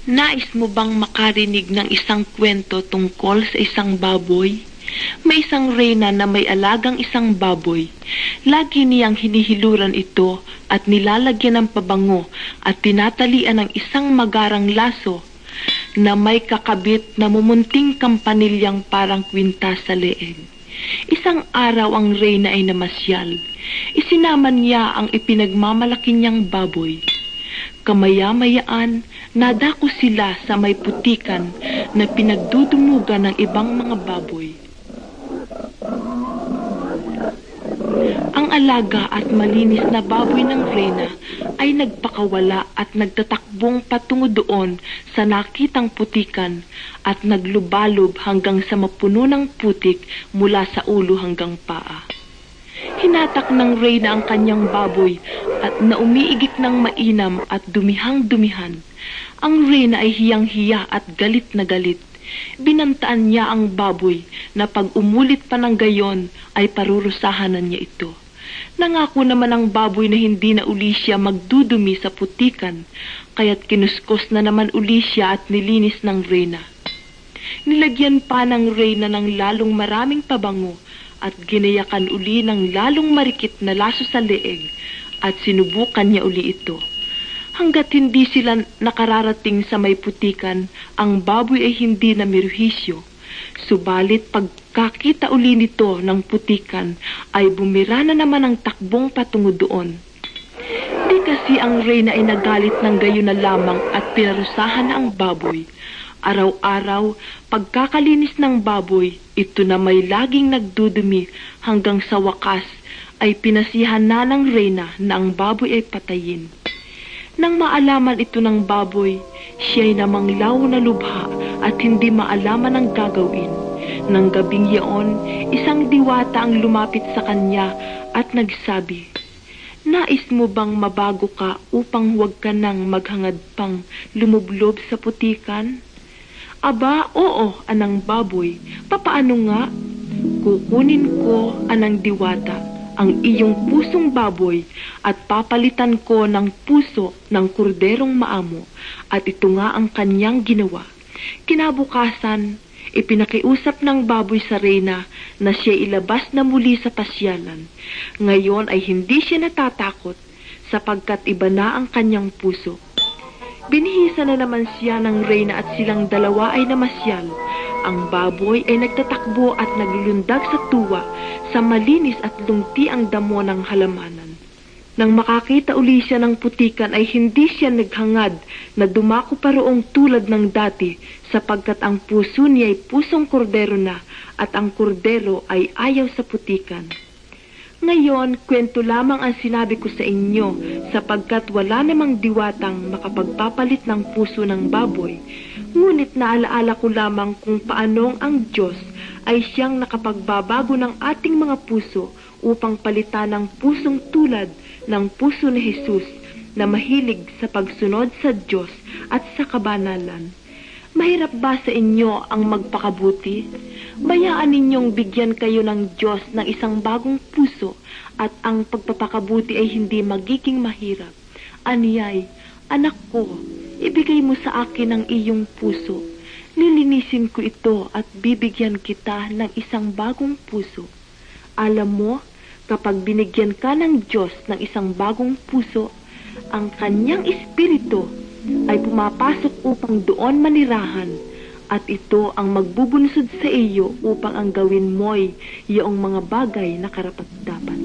Nais mo bang makarinig ng isang kwento tungkol sa isang baboy? May isang reyna na may alagang isang baboy. Lagi niyang hinihiluran ito at nilalagyan ng pabango at tinatalian ng isang magarang laso na may kakabit na mumunting kampanilyang parang kwintas sa leeg. Isang araw ang reyna ay namasyal. Isinama niya ang ipinagmamalaki niyang baboy. Kamaya-mayaan, nadako sila sa may putikan na pinagdudumugan ng ibang mga baboy. Ang alaga at malinis na baboy ng reyna ay nagpakawala at nagtatakbong patungo doon sa nakitang putikan at naglubalob hanggang sa mapuno ng putik mula sa ulo hanggang paa. Hinatak ng reyna ang kanyang baboy at naumiigik ng mainam at dumihang-dumihan. Ang reyna ay hiyang-hiya at galit na galit. Binantaan niya ang baboy na pag umulit pa ng gayon ay parurusahanan niya ito. Nangako naman ang baboy na hindi na uli siya magdudumi sa putikan, kaya't kinuskos na naman uli siya at nilinis ng reyna. Nilagyan pa ng reyna ng lalong maraming pabango at ginayakan uli ng lalong marikit na laso sa leeg at sinubukan niya uli ito. Hanggat hindi sila nakararating sa may putikan, ang baboy ay hindi na miruhisyo. Subalit pagkakita uli nito ng putikan, ay bumira na naman ang takbong patungo doon. Di kasi ang reyna ay nagalit ng gayon na lamang at pinarusahan na ang baboy. Araw-araw, pagkakalinis ng baboy, ito na may laging nagdudumi hanggang sa wakas ay pinasihan na ng reyna na ang baboy ay patayin. Nang maalaman ito ng baboy, siya'y namanglaw na lubha at hindi maalaman ang gagawin. Nang gabing yaon, isang diwata ang lumapit sa kanya at nagsabi, "Nais mo bang mabago ka upang huwag ka nang maghangad pang lumublob sa putikan?" "Aba, oo, anang baboy. Papaano nga?" "Kukunin ko, anang diwata, ang iyong pusong baboy at papalitan ko ng puso ng korderong maamo." At ito nga ang kanyang ginawa. Kinabukasan, ipinakiusap ng baboy sa reyna na siya ilabas na muli sa pasyalan. Ngayon ay hindi siya natatakot sapagkat iba na ang kanyang puso. Binihisa na naman siya ng reyna at silang dalawa ay namasyal. Ang baboy ay nagtatakbo at naglulundag sa tuwa sa malinis at lungti ang damo ng halamanan. Nang makakita uli siya ng putikan ay hindi siya naghangad na dumako pa roong tulad ng dati sapagkat ang puso niya ay pusong kordero na at ang kordero ay ayaw sa putikan. Ngayon, kwento lamang ang sinabi ko sa inyo sapagkat wala namang diwatang makapagpapalit ng puso ng baboy. Ngunit naalaala ko lamang kung paanong ang Diyos ay siyang nakapagbabago ng ating mga puso upang palitan ng pusong tulad ng puso ni Jesus na mahilig sa pagsunod sa Diyos at sa kabanalan. Mahirap ba sa inyo ang magpakabuti? Bayaan ninyong bigyan kayo ng Diyos ng isang bagong puso at ang pagpapakabuti ay hindi magiging mahirap. Aniyay, anak ko, ibigay mo sa akin ang iyong puso. Lilinisin ko ito at bibigyan kita ng isang bagong puso. Alam mo, kapag binigyan ka ng Diyos ng isang bagong puso, ang kanyang espiritu ay pumapasok upang doon manirahan at ito ang magbubunsod sa iyo upang ang gawin mo'y iyong mga bagay na karapat-dapat.